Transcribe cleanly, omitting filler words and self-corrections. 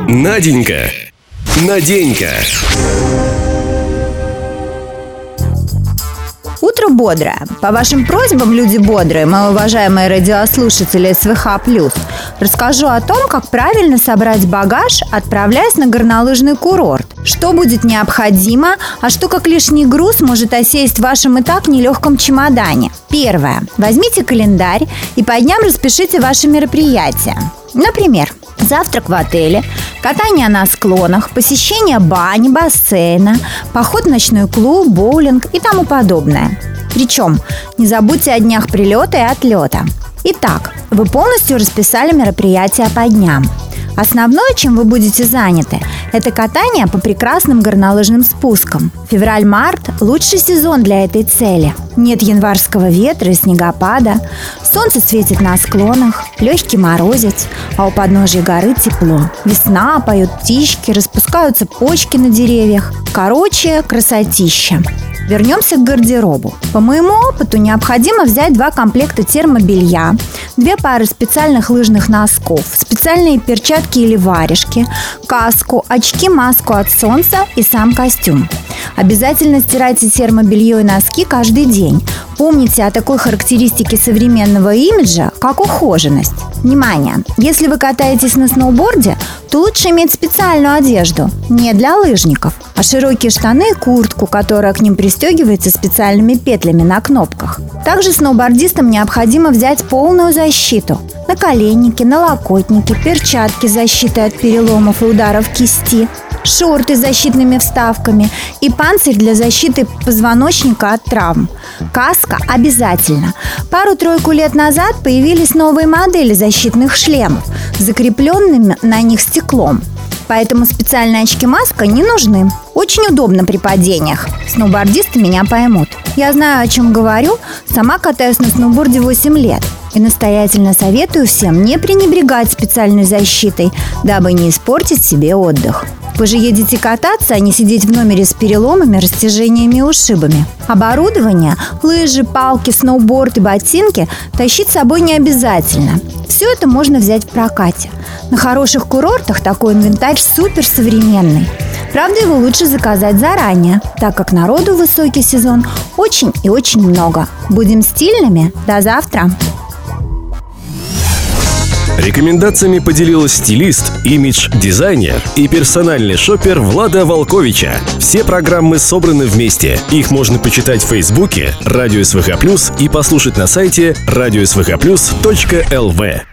Наденька. Наденька. Утро бодрое. По вашим просьбам, люди бодрые, мои уважаемые радиослушатели СВХ+, расскажу о том, как правильно собрать багаж, отправляясь на горнолыжный курорт. Что будет необходимо, а что как лишний груз может осесть в вашем и так нелегком чемодане. Первое. Возьмите календарь и по дням распишите ваши мероприятия. Например, завтрак в отеле, катание на склонах, посещение бани, бассейна, поход в ночной клуб, боулинг и тому подобное. Причем не забудьте о днях прилета и отлета. Итак, вы полностью расписали мероприятия по дням. Основное, чем вы будете заняты, это катание по прекрасным горнолыжным спускам. Февраль-март – лучший сезон для этой цели. Нет январского ветра и снегопада, солнце светит на склонах, легкий морозец, а у подножия горы тепло. Весна, поют птички, распускаются почки на деревьях. Короче, красотища. Вернемся к гардеробу. По моему опыту необходимо взять 2 комплекта термобелья, 2 пары специальных лыжных носков, специальные перчатки или варежки, каску, очки, маску от солнца и сам костюм. Обязательно стирайте термобелье и носки каждый день. Помните о такой характеристике современного имиджа, как ухоженность. Внимание! Если вы катаетесь на сноуборде, то лучше иметь специальную одежду, не для лыжников, а широкие штаны и куртку, которая к ним пристегивается специальными петлями на кнопках. Также сноубордистам необходимо взять полную защиту: наколенники, налокотники, перчатки с защитой от переломов и ударов кисти, шорты с защитными вставками и панцирь для защиты позвоночника от травм. Каска обязательно. Пару-тройку лет назад появились новые модели защитных шлемов с закрепленным на них стеклом. Поэтому специальные очки-маска не нужны. Очень удобно при падениях. Сноубордисты меня поймут. Я знаю, о чем говорю. Сама катаюсь на сноуборде 8 лет. И настоятельно советую всем не пренебрегать специальной защитой, дабы не испортить себе отдых. Вы же едете кататься, а не сидеть в номере с переломами, растяжениями и ушибами. Оборудование, лыжи, палки, сноуборд и ботинки тащить с собой не обязательно. Все это можно взять в прокате. На хороших курортах такой инвентарь суперсовременный. Правда, его лучше заказать заранее, так как народу в высокий сезон очень и очень много. Будем стильными. До завтра! Рекомендациями поделилась стилист, имидж-дизайнер и персональный шопер Влада Волковича. Все программы собраны вместе. Их можно почитать в Фейсбуке Радио СВХ+, и послушать на сайте radiosvh+.lv.